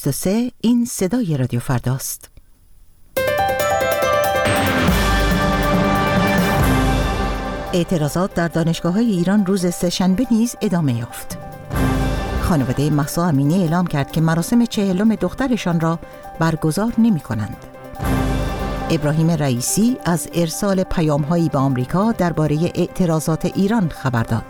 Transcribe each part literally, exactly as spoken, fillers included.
سه این صدای رادیو فرداست. اعتراضات در دانشگاه‌های ایران روز سه‌شنبه نیز ادامه یافت. خانواده مهسا امینی اعلام کرد که مراسم چهلم دخترشان را برگزار نمی‌کنند. ابراهیم رئیسی از ارسال پیام‌هایی به آمریکا درباره اعتراضات ایران خبر داد.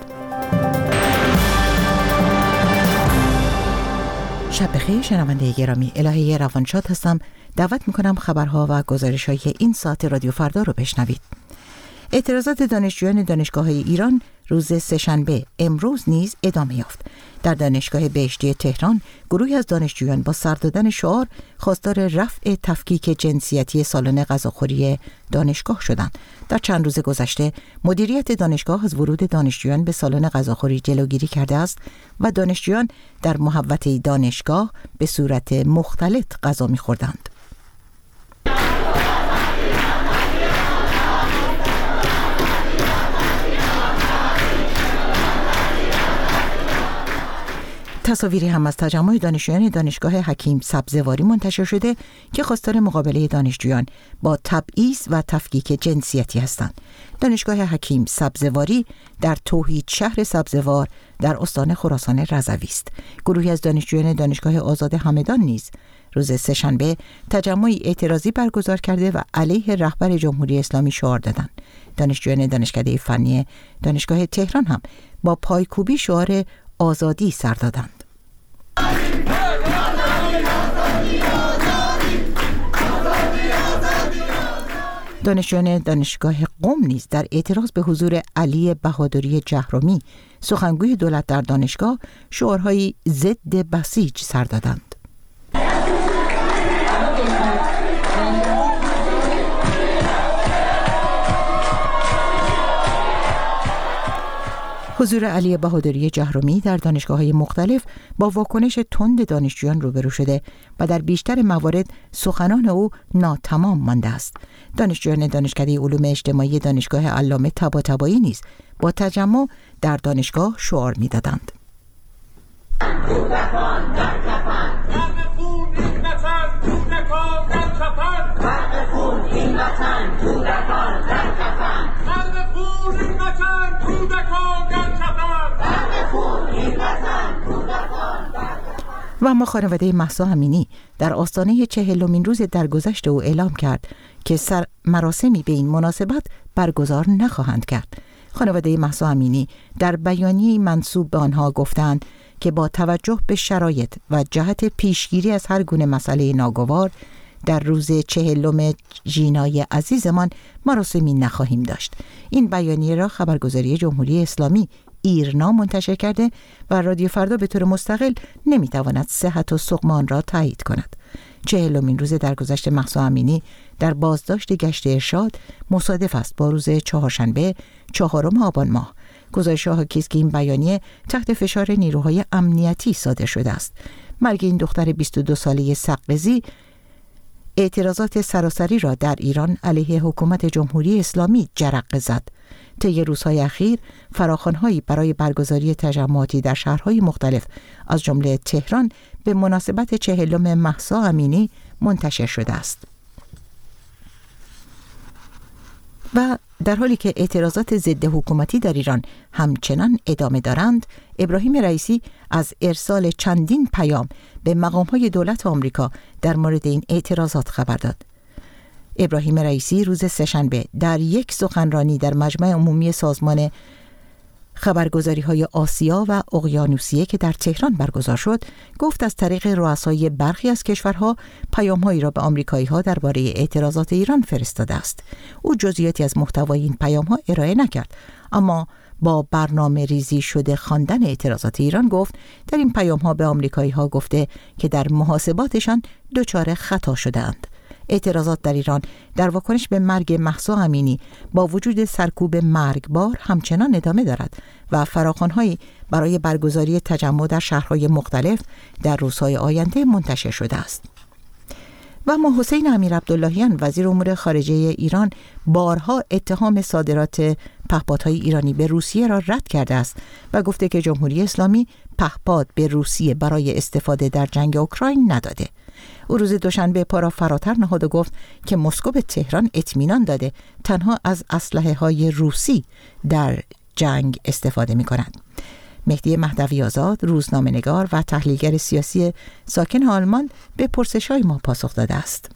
شب بخیر شنونده گرامی، الهه روانشاد هستم. دعوت می‌کنم خبرها و گزارش‌های این ساعت رادیو فردا رو بشنوید. اعتراضات دانشجویان دانشگاه‌های ایران روز سه‌شنبه امروز نیز ادامه یافت. در دانشگاه بهشتی تهران گروهی از دانشجویان با سر دادن شعار خواستار رفع تفکیک جنسیتی سالن غذاخوری دانشگاه شدند. در چند روز گذشته مدیریت دانشگاه از ورود دانشجویان به سالن غذاخوری جلوگیری کرده است و دانشجویان در محوطه دانشگاه به صورت مختلط غذا می‌خوردند. تصاویری هم از تجمع دانشجویان دانشگاه حکیم سبزواری منتشر شده که خواستار مقابله دانشجویان با تبعیض و تفکیک جنسیتی هستند. دانشگاه حکیم سبزواری در توحید شهر سبزوار در استان خراسان رضوی است. گروهی از دانشجویان دانشگاه آزاد همدان نیز روز سه‌شنبه تجمعی اعتراضی برگزار کرده و علیه رهبر جمهوری اسلامی شعار دادند. دانشجویان دانشکده فنی دانشگاه تهران هم با پایکوبی شعار آزادی سر دادند. دانشجویان دانشگاه قم نیز در اعتراض به حضور علی بهادری جهرمی سخنگوی دولت در دانشگاه شعارهای ضد بسیج سر دادند. حضور علی بهادری جهرمی در دانشگاه‌های مختلف با واکنش تند دانشجویان روبرو شده و در بیشتر موارد سخنان او ناتمام مانده است. دانشجویان دانشکده علوم اجتماعی دانشگاه علامه طباطبایی نیز با تجمع در دانشگاه شعار می‌دادند. کودکان در کفن، غرق خون این وطن، کودکان در کفن، غرق خون این وطن، کودکان در کفن، غرق خون این وطن، کودکان در کفن، غرق خون این وطن، کودکان در کفن. و اما خانواده مهسا امینی در آستانه چهلمین روز درگذشت او اعلام کرد که سر مراسمی به این مناسبت برگزار نخواهند کرد. خانواده مهسا امینی در بیانیه‌ای منسوب به آنها گفتند که با توجه به شرایط و جهت پیشگیری از هر گونه مسئله ناگوار در روز چهلم ژینای عزیزمان مراسمی نخواهیم داشت. این بیانیه را خبرگزاری جمهوری اسلامی ایرنا منتشر کرده و رادیو فردا به طور مستقل نمیتواند صحت و سقم آن را تایید کند. چهلمین روز درگذشت مهسا امینی در بازداشت گشت ارشاد مصادف است با روز چهارشنبه چهارم آبان ماه. گزارش حاکی است که این بیانیه تحت فشار نیروهای امنیتی صادر شده است. مرگ این دختر بیست و دو ساله سقزی اعتراضات سراسری را در ایران علیه حکومت جمهوری اسلامی جرقه زد. طی روزهای اخیر فراخوان‌هایی برای برگزاری تجمعاتی در شهرهای مختلف از جمله تهران به مناسبت چهلم مهسا امینی منتشر شده است. و در حالی که اعتراضات ضد حکومتی در ایران همچنان ادامه دارند، ابراهیم رئیسی از ارسال چندین پیام به مقام‌های دولت آمریکا در مورد این اعتراضات خبر داد. ابراهیم رئیسی روز سه‌شنبه در یک سخنرانی در مجمع عمومی سازمان خبرگزاری‌های آسیا و اقیانوسیه که در تهران برگزار شد، گفت از طریق رؤسای برخی از کشورها پیام‌هایی را به آمریکایی‌ها درباره اعتراضات ایران فرستاده است. او جزئیاتی از محتوای این پیام‌ها ارائه نکرد، اما با برنامه ریزی شده خواندن اعتراضات ایران گفت در این پیام‌ها به آمریکایی‌ها گفته که در محاسباتشان دچار خطا شده‌اند. اعتراضات در ایران در واکنش به مرگ مهسا امینی با وجود سرکوب مرگبار همچنان ادامه دارد و فراخوان‌هایی برای برگزاری تجمع در شهرهای مختلف در روزهای آینده منتشر شده است. و اما حسین امیر عبداللهیان وزیر امور خارجه ایران بارها اتهام صادرات پهپادهای ایرانی به روسیه را رد کرده است و گفته که جمهوری اسلامی پهپاد به روسیه برای استفاده در جنگ اوکراین نداده. او روز دوشنبه پا را فراتر نهاد و گفت که مسکو به تهران اطمینان داده تنها از اسلحه های روسی در جنگ استفاده می کند. مهدی مهدوی آزاد، روزنامه‌نگار و تحلیلگر سیاسی ساکن آلمان، به پرسش‌های ما پاسخ داده است.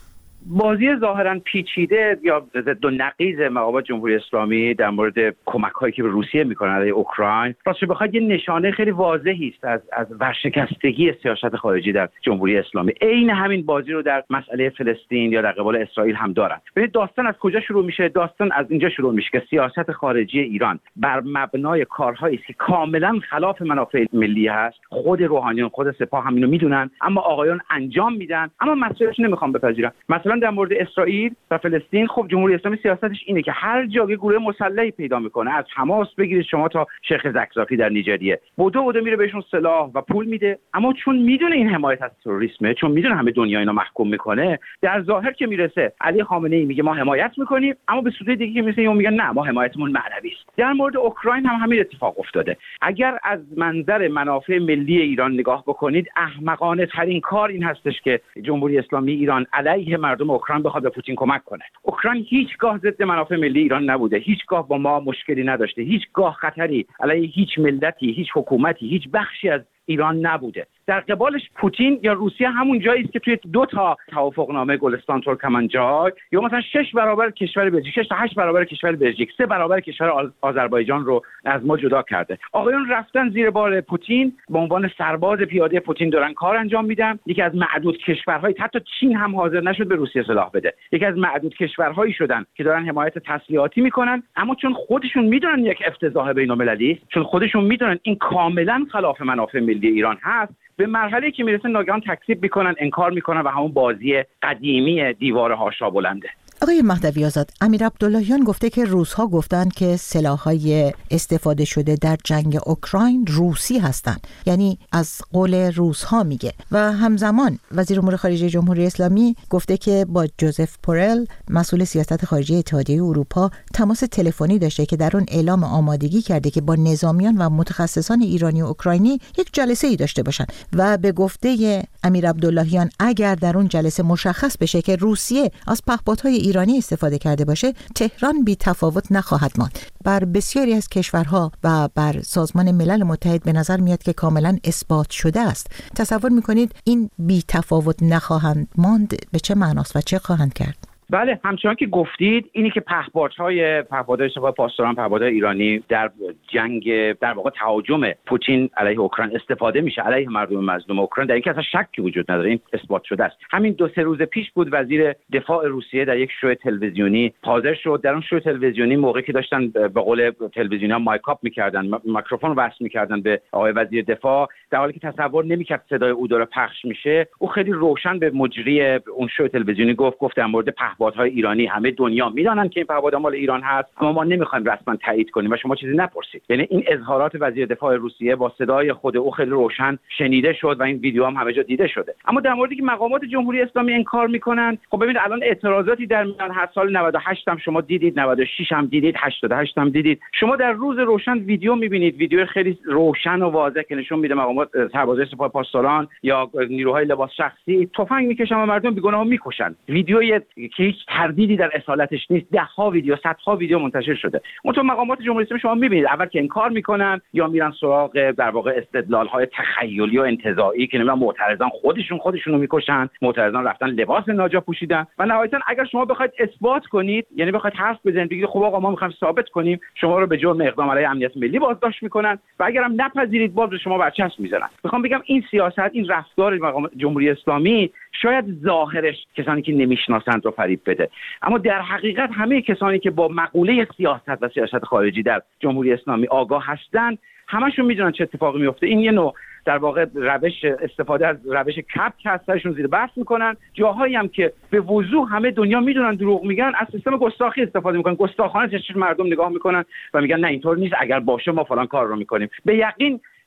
بازی ظاهراً پیچیده یا ضد و نقیض مقامات جمهوری اسلامی در مورد کمک‌هایی که به روسیه می‌کنند در اوکراین راستش بخواید یه نشانه خیلی واضحی است از از ورشکستگی سیاست خارجی در جمهوری اسلامی. عین همین بازی رو در مسئله فلسطین یا در قبال اسرائیل هم دارند. ببینید داستان از کجا شروع میشه؟ داستان از اینجا شروع میشه که سیاست خارجی ایران بر مبنای کارهایی است که کاملاً خلاف منافع ملی هست. خود روحانیون، خود سپاه هم اینو میدونن، اما آقایان انجام میدن، اما مسئولش نمیخوان بپذیرن. مثلا در مورد اسرائیل و فلسطین، خب جمهوری اسلامی سیاستش اینه که هر جا که گروه مسلحی پیدا میکنه، از حماس بگیرید شما تا شیخ زکزاکی در نیجریه، بدو بدو میره بهشون سلاح و پول میده، اما چون میدونه این حمایت از تروریسمه، چون میدونه همه دنیا اینو محکوم میکنه، در ظاهر که میرسه علی خامنه ای میگه ما حمایت میکنیم، اما به صورت دیگه که میرسه اون میگن نه ما حمایتمون معنوی است. در مورد اوکراین هم همین اتفاق افتاده. اگر از منظر منافع ملی ایران نگاه بکنید، احمقانه ترین کار این هستش که جمهوری اسلامی ایران علیه مردم اوکراین بخواد به پوتین کمک کنه. اوکراین هیچگاه ضد منافع ملی ایران نبوده، هیچگاه با ما مشکلی نداشته، هیچگاه خطری علیه هیچ ملتی، هیچ حکومتی، هیچ بخشی از ایران نبوده. در قبالش پوتین یا روسیه همون جایی است که توی دو تا توافقنامه گلستان ترکمنچای یا مثلا شش برابر کشور بلژیک، شش تا هشت برابر کشور بلژیک، سه برابر کشور آذربایجان رو از ما جدا کرده. آقایون رفتن زیر بار پوتین به عنوان سرباز پیاده پوتین دارن کار انجام میدن. یکی از معدود کشورهای، حتی چین هم حاضر نشد به روسیه سلاح بده، یکی از معدود کشورهایی شدن که دارن حمایت تسلیحاتی میکنن، اما چون خودشون میدونن یک افتضاح بین‌المللی است، چون خودشون میدونن این کاملا خلاف منافع ملی ایران هست، به مرحله که میرسه ناگهان تکذیب میکنن، انکار میکنن و همون بازی قدیمی دیوار هاشا بلنده. آقای مهدوی آزاد، امیر عبداللهیان گفته که روس‌ها گفتند که سلاح‌های استفاده شده در جنگ اوکراین روسی هستند، یعنی از قول روس‌ها میگه، و همزمان وزیر امور خارجه جمهوری اسلامی گفته که با جوزف پورل مسئول سیاست خارجی اتحادیه اروپا تماس تلفنی داشته که در اون اعلام آمادگی کرده که با نظامیان و متخصصان ایرانی و اوکراینی یک جلسه‌ای داشته باشن و به گفته امیر عبداللهیان اگر در اون جلسه مشخص بشه که روسیه از پهپادهای ایرانی استفاده کرده باشه، تهران بی تفاوت نخواهد ماند. بر بسیاری از کشورها و بر سازمان ملل متحد به نظر میاد که کاملا اثبات شده است. تصور میکنید این بی تفاوت نخواهند ماند به چه معناست و چه خواهند کرد؟ بله، همچنان که گفتید، اینی که پهپادهای پهپادهای سپاه پاسداران، پهپادهای ایرانی در جنگ، در واقع تهاجم پوتین علیه اوکراین استفاده میشه علیه مردم مظلوم اوکراین، در این که اصلا شکی وجود نداره، این اثبات شده است. همین دو سه روز پیش بود وزیر دفاع روسیه در یک شو تلویزیونی حاضر شد. در اون شو تلویزیونی موقعی که داشتن به قول تلویزیونی‌ها مایکاپ میکردن، میکروفون وصل میکردن به آقای وزیر دفاع، در حالی که تصور نمیکرد صدای او داره پخش میشه، او خیلی روشن به مجری اون شو تلویزیونی گفت گفت در مورد پهپادهای ایرانی همه دنیا میدونن که این پهپاد مال ایران هست، اما ما نمیخوایم رسما تایید کنیم و شما چیزی نپرسید. یعنی این اظهارات وزیر دفاع روسیه با صدای خود او خیلی روشن شنیده شد و این ویدیو هم همه جا دیده شده. اما در موردی که مقامات جمهوری اسلامی انکار میکنن، خب ببینید الان اعتراضاتی در میان هست. سال نود و هشت هم شما دیدید، نود و شش هم دیدید، هشتاد و هشت هم دیدید. شما در روز روشن ویدیو میبینید، ویدیو خیلی روشن و واضح که نشون میده مقامات سربازای سپاه پاسداران یا نیروهای لباس شخصی تفنگ میکشن و مردم بیگناه میکشن. ویدیویی که هیچ تردیدی در اصالتش نیست، ده ها ویدیو، صدها ویدیو منتشر شده. اون مقامات جمهوری اسلامی شما میبینید اول که انکار میکنن یا میرن سراغ در واقع استدلال های تخیلی و انتزاعی که نمیدونم معترضان خودشون خودشونو میکشن، معترضان رفتن لباس ناجا پوشیدن و نهایتا اگر شما بخواید اثبات کنید، یعنی بخواید حرف بزنید بگید خب آقا ما میخوایم ثابت کنیم، شما رو به جرم اقدام علیه امنیت ملی بازداشت میکنن و اگرم نپذیرید باز به شما برچسب میزنن. میخوام بگم این سیاست، این رفتار مقامات جمهوری اسلامی شاید ظاهرش کسانی که نمیشناسند رو فریب بده، اما در حقیقت همه کسانی که با مقوله سیاست و سیاست خارجی در جمهوری اسلامی آگاه هستند همشون میدونن چه اتفاقی میفته. این یه نوع در واقع روش استفاده از روش کپ که هستشون زیر بحث میکنن. جاهایی هم که به وضوح همه دنیا میدونن دروغ میگن، از سیستم گستاخی استفاده میکنن، گستاخانه چشم مردم نگاه میکنن و میگن نه اینطور نیست، اگر باشه ما فلان کار رو میکنیم. به یقین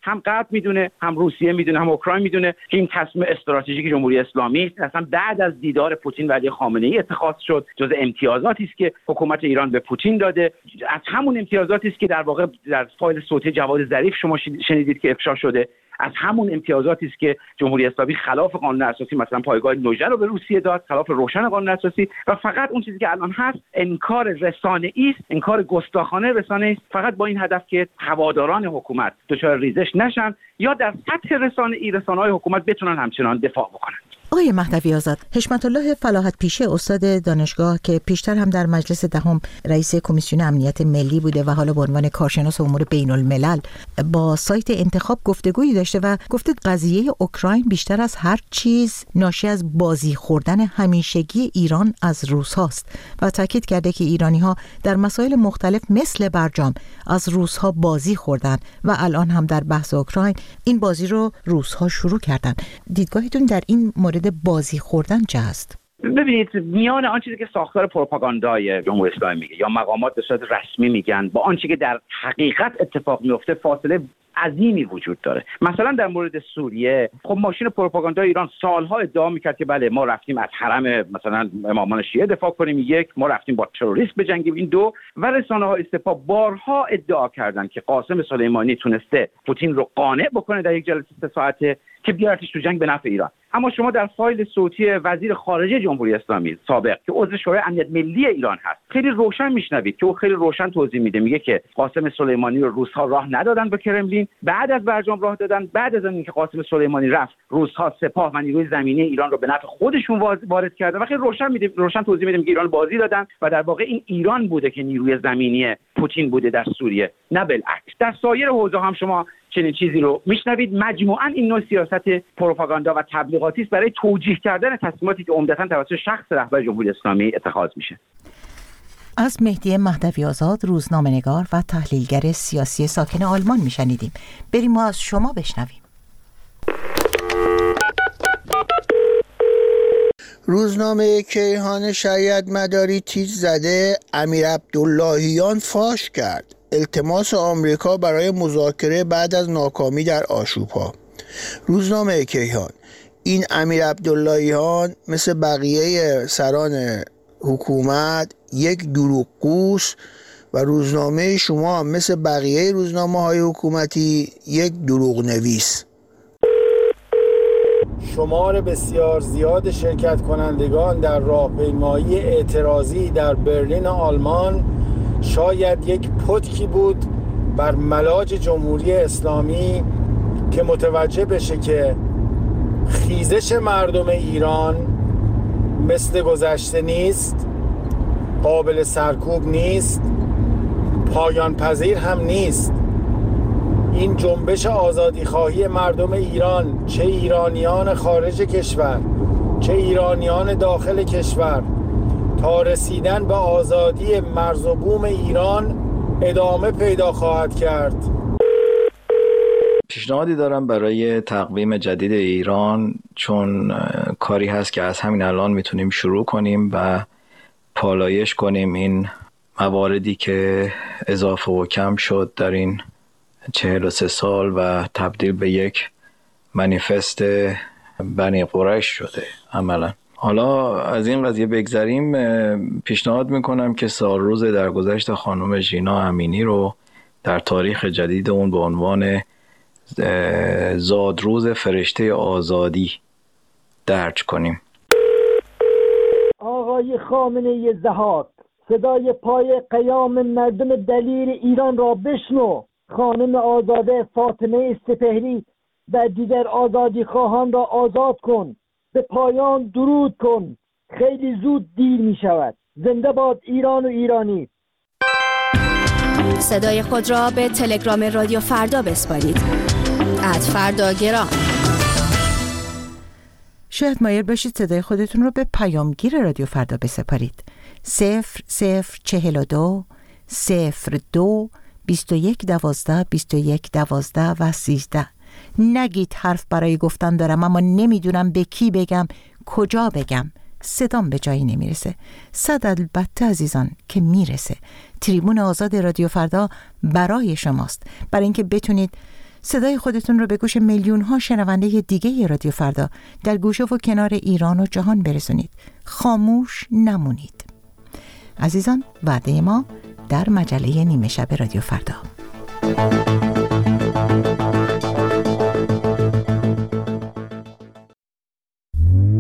هم غرب میدونه، هم روسیه میدونه، هم اوکراین میدونه که این تصمیم استراتژیک جمهوری اسلامی است. اصلا بعد از دیدار پوتین و علی خامنه‌ای اتخاذ شد، جز امتیازاتی است که حکومت ایران به پوتین داده. از همون امتیازاتی است که در واقع در فایل صوتی جواد ظریف شما شنیدید که افشا شده، از همون امتیازاتی است که جمهوری اسلامی خلاف قانون اساسی مثلا پایگاه نوژه رو به روسیه داد، خلاف روشن قانون اساسی، و فقط اون چیزی که الان هست انکار رسانه‌ای است، انکار گستاخانه رسانه‌ای است، فقط با این هدف که هواداران حکومت دچار ریزش نشن یا در سطح رسانه‌ای رسانه‌های حکومت بتونن همچنان دفاع بکنن. آقای مهدوی آزاد، حشمت الله فلاحت پیشه استاد دانشگاه که پیشتر هم در مجلس دهم رئیس کمیسیون امنیت ملی بوده و حالا به عنوان کارشناس امور بین الملل با سایت انتخاب گفتگویی داشته و گفته قضیه اوکراین بیشتر از هر چیز ناشی از بازی خوردن همیشگی ایران از روس هاست و تاکید کرده که ایرانی ها در مسائل مختلف مثل برجام از روس ها بازی خوردن و الان هم در بحث اوکراین این بازی رو روس ها شروع کردن. دیدگاهتون در این مورد بازی خوردن چه است؟ ببینید، میان آن چیزی که ساختار پروپاگاندای جمهوری اسلامی میگه یا مقامات به صورت رسمی میگن با آن چیزی که در حقیقت اتفاق میفته فاصله عظیمی وجود داره. مثلا در مورد سوریه، خب ماشین پروپاگاندای ایران سالها ادعا میکرد که بله ما رفتیم از حرم مثلا امامان شیعه دفاع کنیم، یک، ما رفتیم با تروریست بجنگیم، این دو، و رسانه‌های سپاه بارها ادعا کردند که قاسم سلیمانی تونسته پوتین رو قانع بکنه در یک جلسه سه ساعته که بیارتش تو جنگ به نفع ایران. اما شما در فایل صوتی وزیر خارجه جمهوری اسلامی سابق که عضو شورای امنیت ملی ایران هست خیلی روشن میشنوید که او خیلی روشن توضیح میده، میگه که قاسم سلیمانی رو روس‌ها راه ندادن به کرملین، بعد از برجام راه دادن، بعد از اینکه قاسم سلیمانی رفت روس‌ها سپاه و نیروی زمینی ایران رو به نفع خودشون وارد کردن و خیلی روشن میده روشن توضیح میده که ایران بازی دادن و در واقع این ایران بوده که نیروی زمینی پوتین بوده در سوریه، نه بالعکس. در سایر حوزه هم شما چنین چیزی رو میشنوید. مجموعاً این نوع سیاست پروپاگاندا و تبلیغاتی است برای توجیه کردن تصمیماتی که عمدتاً توسط شخص رهبر جمهوری اسلامی اتخاذ میشه. از مهدی مهدوی آزاد، روزنامه‌نگار و تحلیلگر سیاسی ساکن آلمان میشنیدیم. بریم ما از شما بشنویم. روزنامه کیهان شریعت مداری تیز زده امیر عبداللهیان فاش کرد التماس آمریکا برای مذاکره بعد از ناکامی در آشوب‌ها. روزنامه کیهان: این امیر عبداللهیان مثل بقیه سران حکومت یک دروغگوست و روزنامه شما مثل بقیه روزنامه‌های حکومتی یک دروغ نویس. شمار بسیار زیاد شرکت کنندگان در راهپیمایی اعتراضی در برلین آلمان شاید یک پتکی بود بر ملاج جمهوری اسلامی که متوجه بشه که خیزش مردم ایران مثل گذشته نیست، قابل سرکوب نیست، پایان پذیر هم نیست. این جنبش آزادی خواهی مردم ایران، چه ایرانیان خارج کشور چه ایرانیان داخل کشور، تا رسیدن به آزادی مرز و بوم ایران ادامه پیدا خواهد کرد. پیشنهادی دارم برای تقویم جدید ایران، چون کاری هست که از همین الان میتونیم شروع کنیم و پالایش کنیم این مواردی که اضافه و کم شد در این چهل و سه سال و تبدیل به یک منیفست بنی قریش شده عملا. حالا از این قضیه بگذریم، پیشنهاد میکنم که سالروز درگذشت خانم ژینا امینی رو در تاریخ جدید اون به عنوان زادروز فرشته آزادی درج کنیم. آقای خامنه‌ای ضحاک، صدای پای قیام مردم دلیر ایران را بشنو. خانم آزاده فاطمه سپهری و دیگر آزادی خواهان را آزاد کن. به پایان درود کن. خیلی زود دیر می شود. زنده باد ایران و ایرانی. صدای خود را به تلگرام رادیو فردا بسپارید. ات فردا گرام. شاید مایل باشید صدای خودتون رو به پیامگیر رادیو فردا بسپارید. صفر صفر چهل و دو صفر دو بیست و یک دوازده بیست و یک دوازده و سیزده. نگید حرف برای گفتن دارم اما نمیدونم به کی بگم، کجا بگم، صدام به جایی نمیرسه. صد البته عزیزان که میرسه. تریبون آزاد رادیو فردا برای شماست، برای اینکه بتونید صدای خودتون رو به گوش میلیون ها شنونده دیگه رادیو فردا در گوشه و کنار ایران و جهان برسونید. خاموش نمونید. عزیزان، وعده ما در مجله نیمه شب رادیو فردا.